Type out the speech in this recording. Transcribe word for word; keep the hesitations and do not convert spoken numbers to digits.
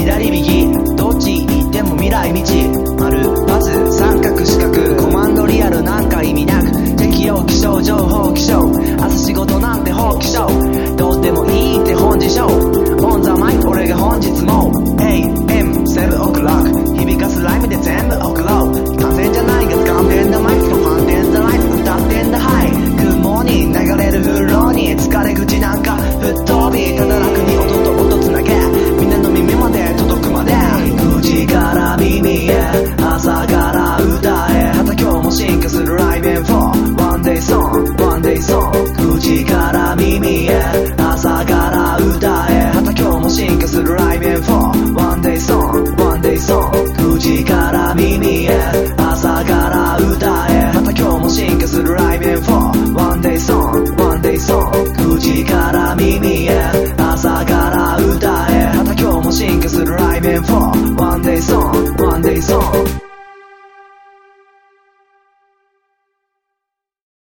左右どっち行っても未来道丸×三角四角コマンドリアルなんか意味なく適用気象情報気象朝仕事なんて放棄しょどうでもいいって本事象オンザマイク俺が本日も エーエムセブン o'clock 響かすライムで全部送ろう完全じゃないが掴んでんだマイクのファンデンだライフ歌ってんだハイグッモーニング流れる風呂に疲れ口なんか吹っ飛びただ楽に音と音つなげみんなの耳まで届くまで口から耳へ朝から歌えまた今日も進化するライブインフォーワンデイソングワンデイソング口から耳へ朝から歌えまた今日も進化するライブインフォーワンデイソングワンデイソン口から耳へ朝から歌えまた今日も進化するライブインフォーワンデイソングワンデイソン口から耳へ朝から歌えまた今日も進化するライブインフォーワンデイソングワンデイソン